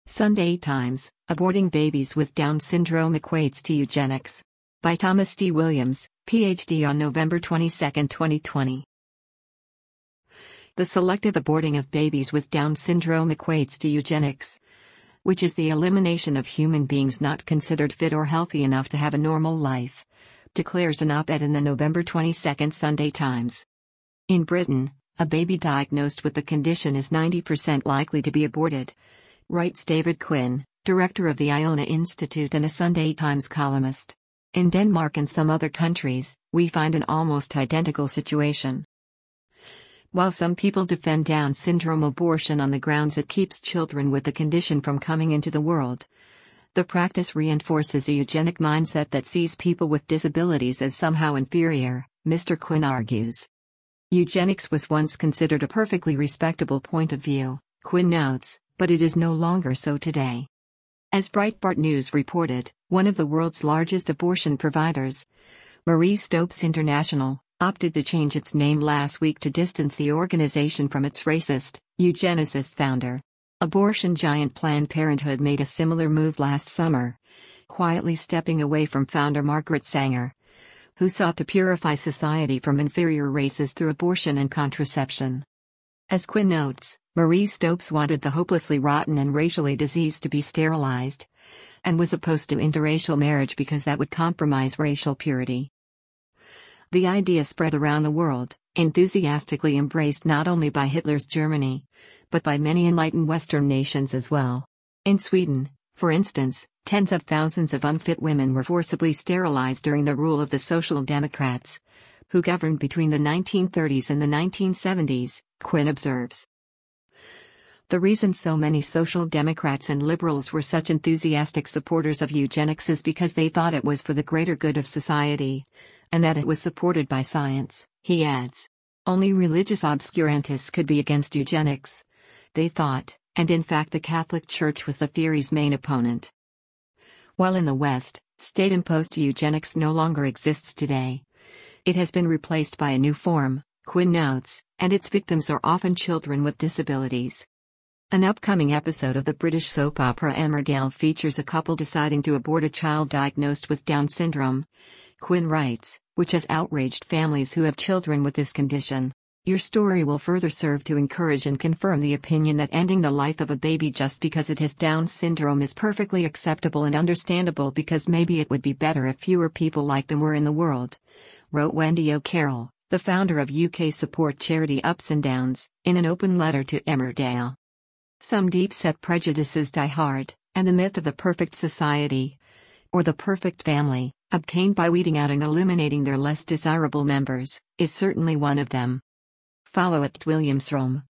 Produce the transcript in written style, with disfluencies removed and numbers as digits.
Sunday Times, Aborting Babies with Down Syndrome Equates to Eugenics. By Thomas D. Williams, Ph.D. on November 22, 2020. The selective aborting of babies with Down syndrome equates to eugenics, which is the elimination of human beings not considered fit or healthy enough to have a normal life, declares an op-ed in the November 22 Sunday Times. In Britain, a baby diagnosed with the condition is 90% likely to be aborted, writes David Quinn, director of the Iona Institute and a Sunday Times columnist. In Denmark and some other countries, we find an almost identical situation. While some people defend Down syndrome abortion on the grounds it keeps children with the condition from coming into the world, the practice reinforces a eugenic mindset that sees people with disabilities as somehow inferior, Mr. Quinn argues. Eugenics was once considered a perfectly respectable point of view, Quinn notes, but it is no longer so today. As Breitbart News reported, one of the world's largest abortion providers, Marie Stopes International, opted to change its name last week to distance the organization from its racist, eugenicist founder. Abortion giant Planned Parenthood made a similar move last summer, quietly stepping away from founder Margaret Sanger, who sought to purify society from inferior races through abortion and contraception. As Quinn notes, Marie Stopes wanted the hopelessly rotten and racially diseased to be sterilized, and was opposed to interracial marriage because that would compromise racial purity. The idea spread around the world, enthusiastically embraced not only by Hitler's Germany, but by many enlightened Western nations as well. In Sweden, for instance, tens of thousands of unfit women were forcibly sterilized during the rule of the Social Democrats, who governed between the 1930s and the 1970s, Quinn observes. The reason so many Social Democrats and liberals were such enthusiastic supporters of eugenics is because they thought it was for the greater good of society, and that it was supported by science, he adds. Only religious obscurantists could be against eugenics, they thought, and in fact the Catholic Church was the theory's main opponent. While in the West, state-imposed eugenics no longer exists today. It has been replaced by a new form, Quinn notes, and its victims are often children with disabilities. An upcoming episode of the British soap opera Emmerdale features a couple deciding to abort a child diagnosed with Down syndrome, Quinn writes, which has outraged families who have children with this condition. Your story will further serve to encourage and confirm the opinion that ending the life of a baby just because it has Down syndrome is perfectly acceptable and understandable because maybe it would be better if fewer people like them were in the world, wrote Wendy O'Carroll, the founder of UK support charity Ups and Downs, in an open letter to Emmerdale. Some deep-set prejudices die hard, and the myth of the perfect society, or the perfect family, obtained by weeding out and eliminating their less desirable members, is certainly one of them. Follow @WilliamsRome.